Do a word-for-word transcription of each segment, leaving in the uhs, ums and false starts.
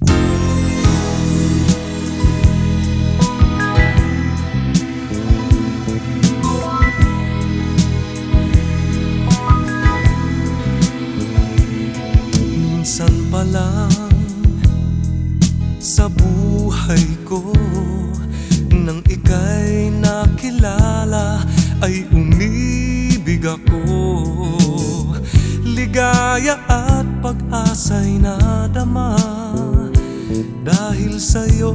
Minsan pa lang sa buhay ko, nang ika'y nakilala, ay umibig ako. Ligaya at pag-asa'y nadama dahil sa'yo.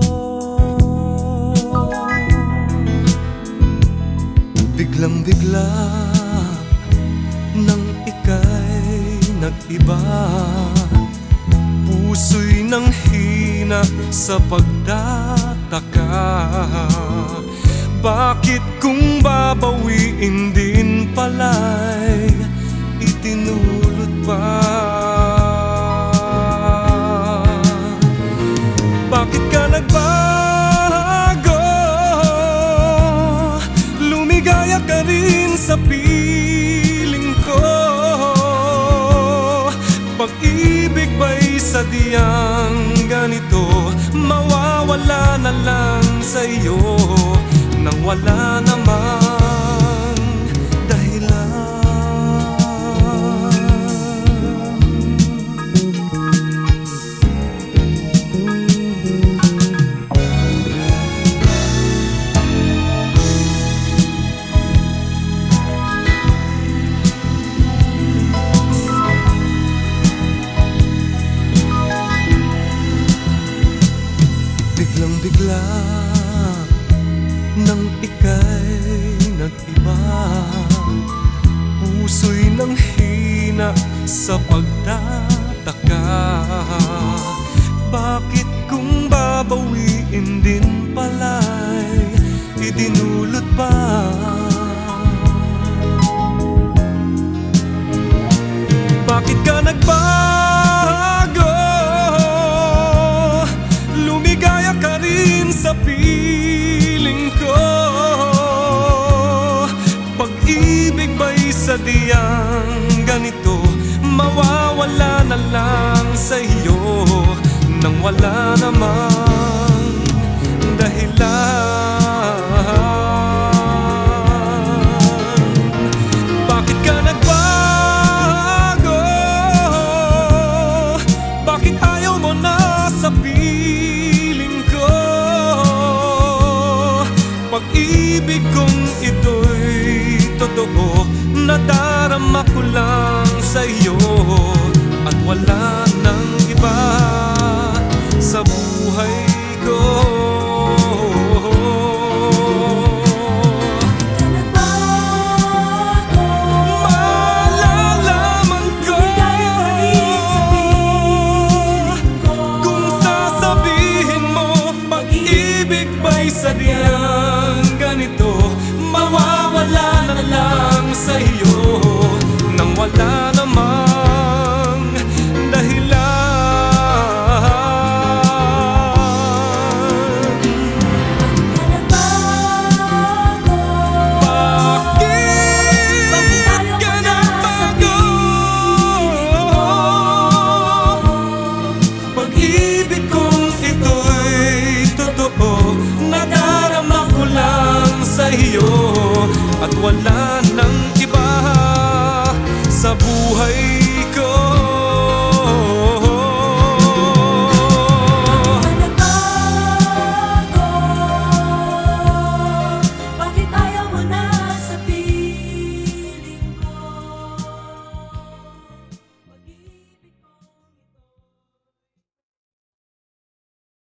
Biglang-bigla nang ika'y nag-iba, puso'y nanghina sa pagtataka. Bakit kung babawiin din pala'y itinulot pa? Bakit ka nagbago? Lumigaya ka rin sa piling ko. Pag-ibig ba'y sadyang ganito? Mawawala na lang sa'yo nang wala namang dahilan. Biglang-bigla nang ika'y nag-iba, puso'y nanghina sa pagtataka. Bakit kung babawiin din pala'y idinulot pa? Bakit ka nagbago? Lumigaya ka rin sa piling ko. Pag-ibig ba'y sadyang ganito? Mawawala na lang sa'yo nang wala namang dahilan. Bakit ka nagbago? Bakit ayaw mo na sa piling ko? Pag-ibig kong ito'y totoo, nadarama ko lang sa'yo at wala nang iba sa buhay ko. Malalaman ko kung sasabihin mo pag-ibig ba'y sadyang ganito? Mawawala na lang sa'yo nang wala namang dahilan. Bakit ka nagbago? Pag-ibig kong ito'y totoo, nadarama ko lang sa'yo at wala nang iba sa buhay